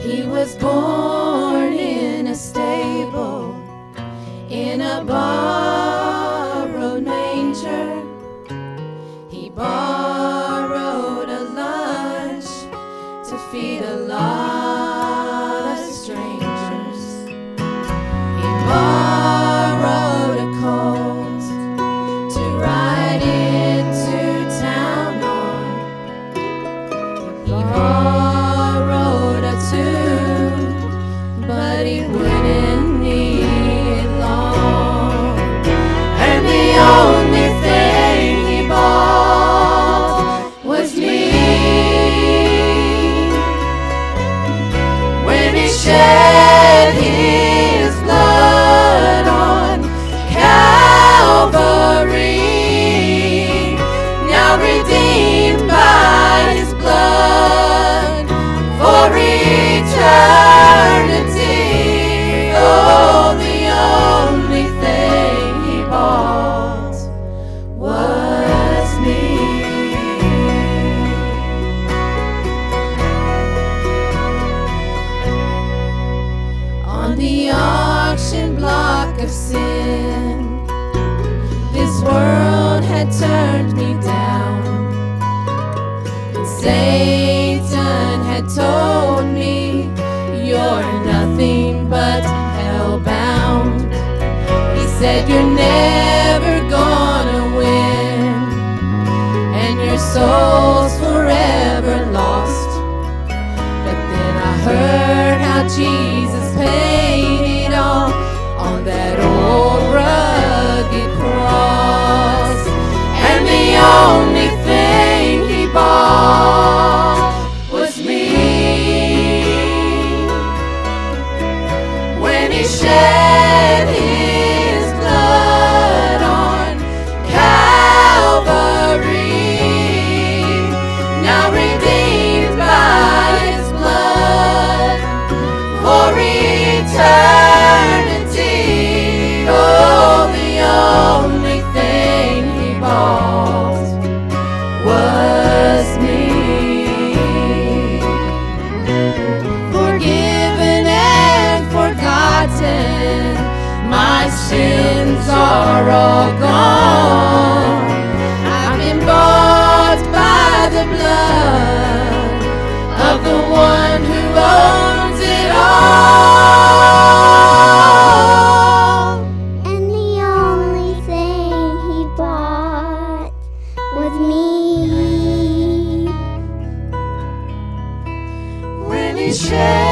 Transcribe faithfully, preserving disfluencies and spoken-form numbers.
He was born in a stable, in a borrowed manger. He borrowed a lunch to feed a lot of strangers. He borrowed a colt to ride into town on. He borrowed a tune, but he wouldn't need it long. And the only thing he bought was me. When he shed his blood on Calvary, now redeemed by his blood for eternity. Oh, the only thing he bought was me. On the auction block of sin, this world had turned me down, and Satan had told me, you're nothing but hell-bound. He said, you're never gonna win, and your soul's forever lost. But then I heard how Jesus paid it all on that old rugged cross, and the only thing he bought was me. When he shed his blood on Calvary, now redeemed by his blood for eternity. Oh, the only thing he bought was me. Forgiven and forgotten, my sins are all gone. I've been bought by the blood of the one who owns it all. And the only thing he bought was me. When he shed